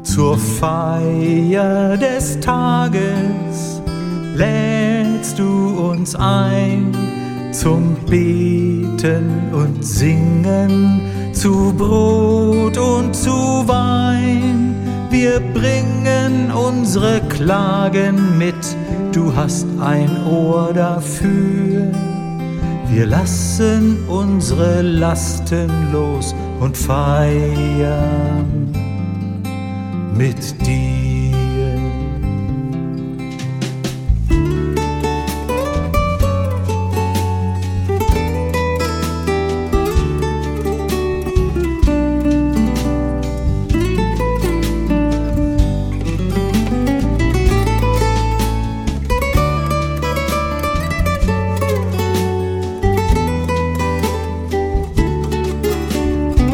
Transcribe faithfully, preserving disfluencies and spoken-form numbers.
Zur Feier des Tages lädst du uns ein, zum Beten und Singen, zu Brot und zu Wein. Wir bringen unsere Klagen mit, du hast ein Ohr dafür. Wir lassen unsere Lasten los und feiern mit dir.